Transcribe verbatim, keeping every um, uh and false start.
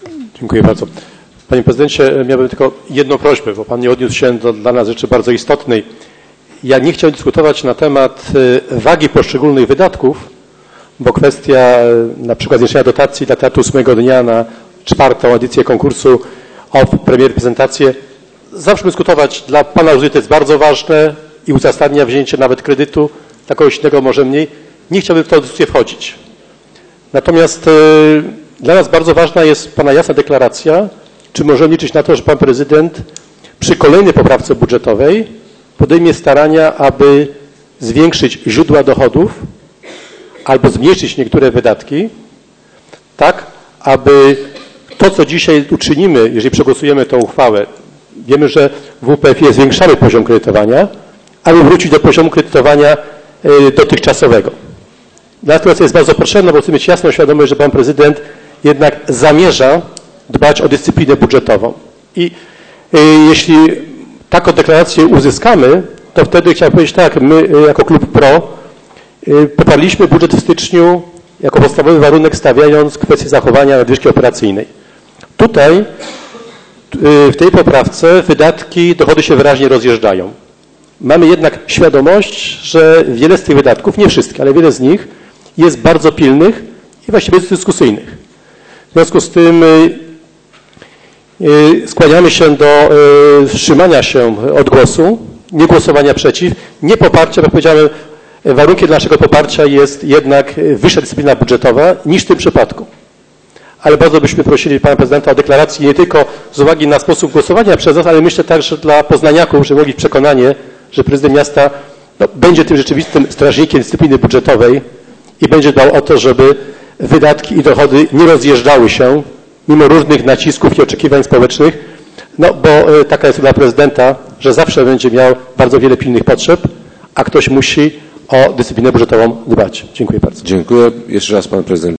Dziękuję bardzo. Panie prezydencie, miałbym tylko jedną prośbę, bo pan nie odniósł się do dla nas rzeczy bardzo istotnej. Ja nie chciałem dyskutować na temat wagi poszczególnych wydatków, bo kwestia na przykład zwiększenia dotacji dla teatru ósmego dnia na czwartą edycję konkursu o premier prezentację. Zawsze dyskutować, dla pana rozwoju to jest bardzo ważne i uzasadnia wzięcie nawet kredytu, dla kogoś innego może mniej. Nie chciałbym w tę dyskusję wchodzić. Natomiast y, dla nas bardzo ważna jest pana jasna deklaracja, czy możemy liczyć na to, że pan prezydent przy kolejnej poprawce budżetowej podejmie starania, aby zwiększyć źródła dochodów albo zmniejszyć niektóre wydatki, tak, aby to, co dzisiaj uczynimy, jeżeli przegłosujemy tę uchwałę, wiemy, że w U P F ie zwiększamy poziom kredytowania, aby wrócić do poziomu kredytowania y, dotychczasowego. Dla nas to jest bardzo potrzebna, bo chcemy mieć jasną świadomość, że pan prezydent jednak zamierza dbać o dyscyplinę budżetową. I y, jeśli taką deklarację uzyskamy, to wtedy chciałbym powiedzieć tak, my y, jako Klub PRO y, poparliśmy budżet w styczniu jako podstawowy warunek, stawiając kwestię zachowania nadwyżki operacyjnej. Tutaj y, w tej poprawce wydatki, dochody się wyraźnie rozjeżdżają. Mamy jednak świadomość, że wiele z tych wydatków, nie wszystkie, ale wiele z nich jest bardzo pilnych i właściwie dyskusyjnych. W związku z tym y, y, skłaniamy się do y, wstrzymania się od głosu, nie głosowania przeciw, nie poparcia, jak powiedziałem, warunkiem dla naszego poparcia jest jednak wyższa dyscyplina budżetowa niż w tym przypadku. Ale bardzo byśmy prosili pana prezydenta o deklarację nie tylko z uwagi na sposób głosowania przez nas, ale myślę także dla poznaniaków, żeby mogli przekonanie, że prezydent miasta no, będzie tym rzeczywistym strażnikiem dyscypliny budżetowej i będzie dbał o to, żeby wydatki i dochody nie rozjeżdżały się mimo różnych nacisków i oczekiwań społecznych, no bo y, taka jest dla prezydenta, że zawsze będzie miał bardzo wiele pilnych potrzeb, a ktoś musi o dyscyplinę budżetową dbać. Dziękuję bardzo. Dziękuję. Jeszcze raz pan prezydent.